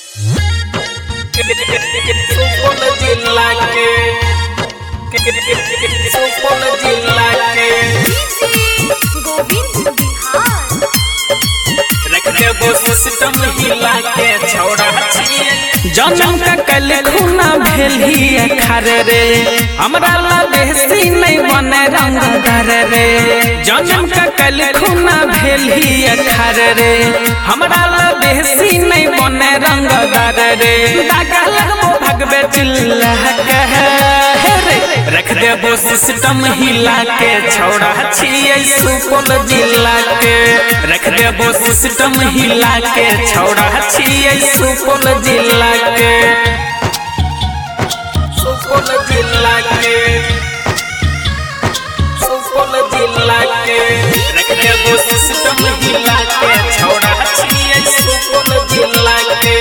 सुपौल जिला के सुपौल जिला के गोविंद बिहार रख देबो सिस्टम हिला के छौड़ा जनम का कल खूना भेली खर रे हमरा ला देसी नहीं बने रंगदार रे जनम का कल खूना भेली खर रे हमरा ला देसी नहीं बने रंगदार रे दागा लगबो भगबे चिल्ला कह रे रख देबो सिस्टम हिला के छौड़ा छिए सुपौल जिला के रख देबो सिस्टम हिला के छौड़ा छिए सुपौल जिला के सुपौल जिला के सुपौल जिला के रख देबो सिस्टम हिला के छौड़ा छिए सुपौल जिला के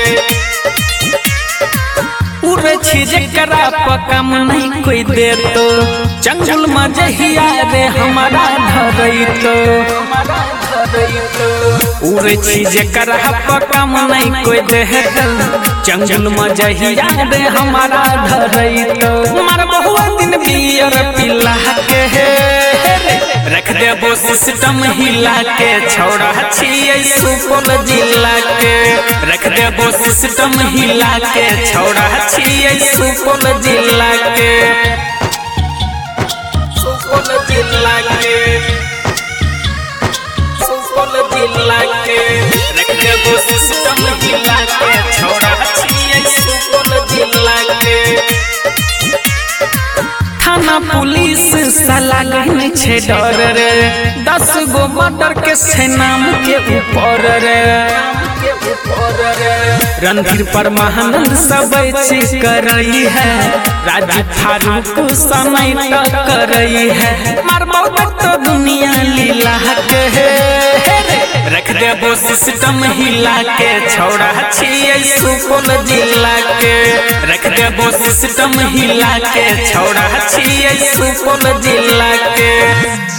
उरे छी जकरा पकम नहीं कोई दे तो जंगल में जहिया रे हमारा धरैतो उरे छी जकरा पकम नहीं कोई दे तो जंगल में जहिया रे हमारा धरैतो मार बहुत दिन बियर पिला के रख देबो सिस्टम हिला के छौड़ा छिए सुपौल जिला के रख देबो सिस्टम हिला के छौड़ा छिए सुपौल जिला के सुपौल जिला के सुपौल जिला के रख देबो सिस्टम हिला के छौड़ा छिए सुपौल जिला के थाना पुलिस साला गहने छे डर रे 10 गो मर्डर के से नाम के ऊपर रे रणधीर परमानंद सब चीज करई है राजू फारूक समय तक करई है मार बहुत तो दुनिया लीला के रख देबो सिस्टम हिला के छौड़ा छिए सुपौल जिला के रख देबो सिस्टम हिला के छौड़ा छिए सुपौल जिला के।